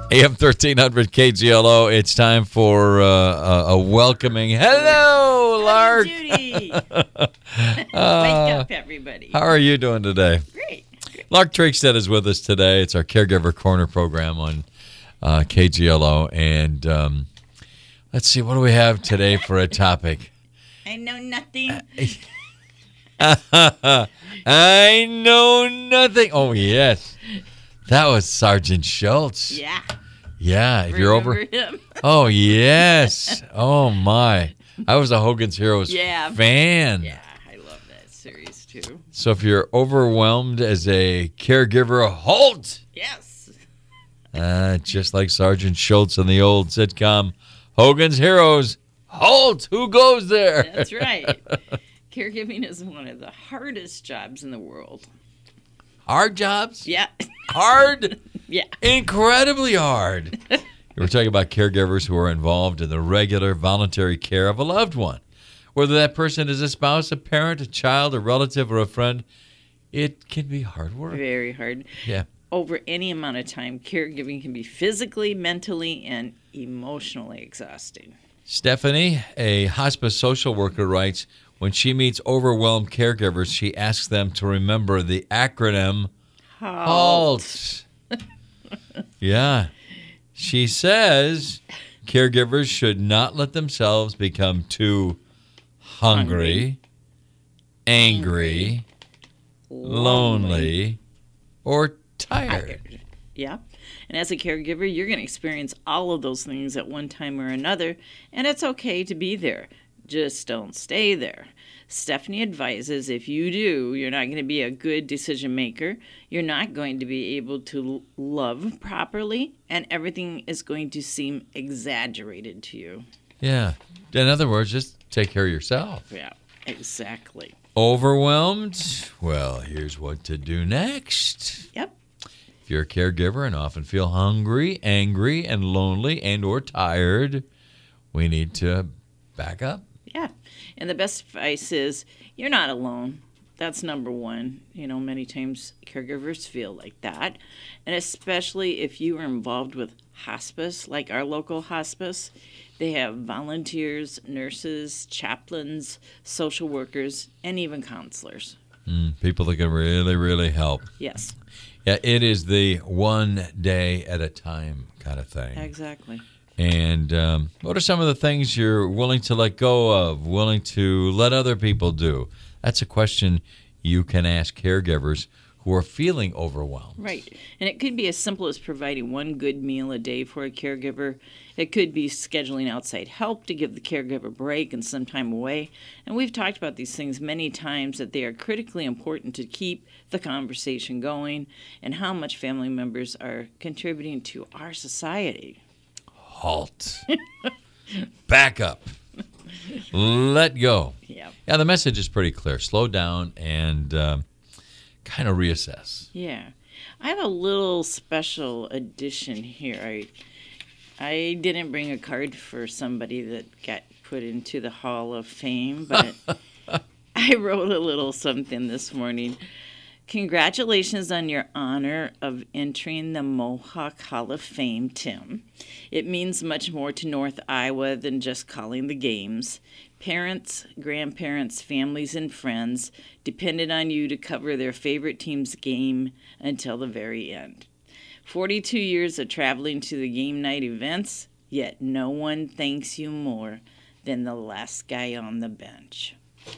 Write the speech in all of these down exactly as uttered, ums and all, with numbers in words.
A M thirteen hundred K G L O. It's time for uh, a, a welcoming hello, Lark. Judy. uh, Wake up, everybody. How are you doing today? Great. Great. Lark Trickstead is with us today. It's our Caregiver Corner program on uh, K G L O. And um, let's see, what do we have today for a topic? I know nothing. I know nothing. Oh, yes. That was Sergeant Schultz. Yeah. Yeah, if you're over. Remember him? Oh, yes. Oh, my. I was a Hogan's Heroes Yeah. fan. Yeah, I love that series too. So if you're overwhelmed as a caregiver, halt! Yes. Uh, just like Sergeant Schultz in the old sitcom Hogan's Heroes, halt! Who goes there? That's right. Caregiving is one of the hardest jobs in the world. Hard jobs? Yeah. Hard? Yeah. Incredibly hard. We're talking about caregivers who are involved in the regular voluntary care of a loved one. Whether that person is a spouse, a parent, a child, a relative, or a friend, it can be hard work. Very hard. Yeah. Over any amount of time, caregiving can be physically, mentally, and emotionally exhausting. Stephanie, a hospice social worker, writes, when she meets overwhelmed caregivers, she asks them to remember the acronym HALT. Yeah. She says caregivers should not let themselves become too hungry, angry, lonely, or tired. Yeah. And as a caregiver, you're going to experience all of those things at one time or another, and it's okay to be there. Just don't stay there. Stephanie advises if you do, you're not going to be a good decision maker. You're not going to be able to love properly, and everything is going to seem exaggerated to you. Yeah. In other words, just take care of yourself. Yeah, exactly. Overwhelmed? Well, here's what to do next. Yep. If you're a caregiver and often feel hungry, angry, and lonely and or tired, we need to back up. Yeah. And the best advice is you're not alone. That's number one. You know, many times caregivers feel like that. And especially if you are involved with hospice, like our local hospice, they have volunteers, nurses, chaplains, social workers, and even counselors. Mm, people that can really, really help. Yes. Yeah, it is the one day at a time kind of thing. Exactly. And um, what are some of the things you're willing to let go of, willing to let other people do? That's a question you can ask caregivers who are feeling overwhelmed. Right. And it could be as simple as providing one good meal a day for a caregiver. It could be scheduling outside help to give the caregiver a break and some time away. And we've talked about these things many times, that they are critically important to keep the conversation going and how much family members are contributing to our society. Halt. Back up. Let go. Yeah. Yeah, the message is pretty clear. Slow down and um, kind of reassess. Yeah. I have a little special addition here. I I didn't bring a card for somebody that got put into the Hall of Fame, but I wrote a little something this morning. Congratulations on your honor of entering the Mohawk Hall of Fame, Tim. It means much more to North Iowa than just calling the games. Parents, grandparents, families, and friends depended on you to cover their favorite team's game until the very end. forty-two years of traveling to the game night events, yet no one thanks you more than the last guy on the bench.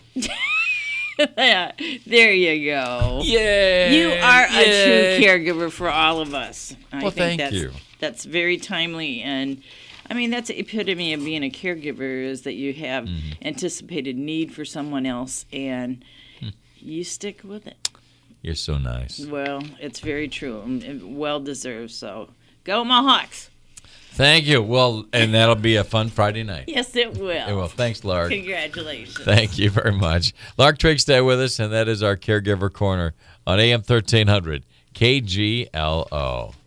Yeah, there you go. Yay! You are Yay. a true caregiver for all of us. I Well, think thank that's, you. That's very timely. And, I mean, that's the epitome of being a caregiver, is that you have Mm-hmm. anticipated need for someone else, and Hmm. you stick with it. You're so nice. Well, it's very true and well-deserved. So, go Mohawks. Thank you. Well, and that'll be a fun Friday night. Yes, it will. It will. Thanks, Lark. Congratulations. Thank you very much. Lark Trickstead with us, and that is our Caregiver Corner on A M thirteen hundred K G L O.